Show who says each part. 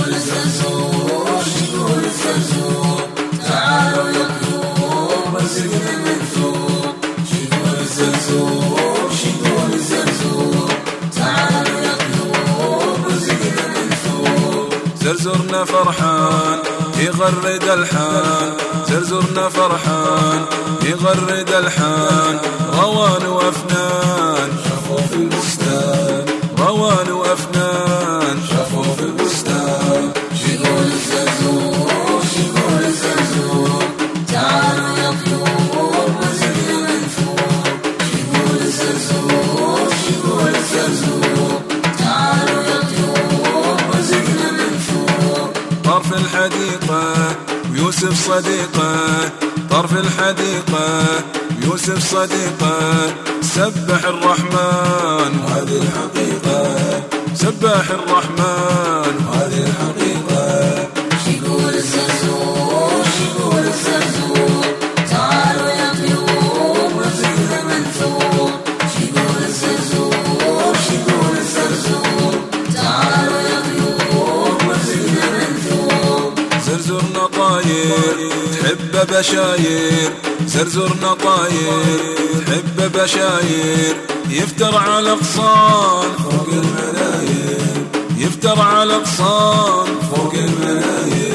Speaker 1: يقول الزرزور يقول الزرزور تعالوا يا طيور رزقنا منثور يقول الزرزور يقول الزرزور تعالوا يا طيور رزقنا منثور
Speaker 2: زرزورنا فرحان يغرد الحان زرزورنا فرحان يغرد الحان روان وأفنان
Speaker 1: شافوا في البستان
Speaker 2: روان وأفنان
Speaker 1: شافوا في البستان يقول الزرزور يقول الزرزور تعالوا يا طيور رزقنا منثور يقول الزرزور يقول الزرزور تعالوا يا طيور رزقنا منثور
Speaker 2: طرف الحديقة ويوسف صديقه طرف الحديقة يوسف صديقه سبح الرحمن
Speaker 1: هذه الحقيقة
Speaker 2: سبح الرحمن
Speaker 1: هذه الحقيقة يقول الزرزور يقول الزرزور تعالوا يا طيور رزقنا منثور يقول الزرزور يقول الزرزور تعالوا يا طيور رزقنا منثور
Speaker 2: زرزورنا طاير تحب بشاير زرزورنا طاير تحب بشاير يفتر على اغصان
Speaker 1: فوق الملايين
Speaker 2: يفتر على اغصان
Speaker 1: فوق الملايين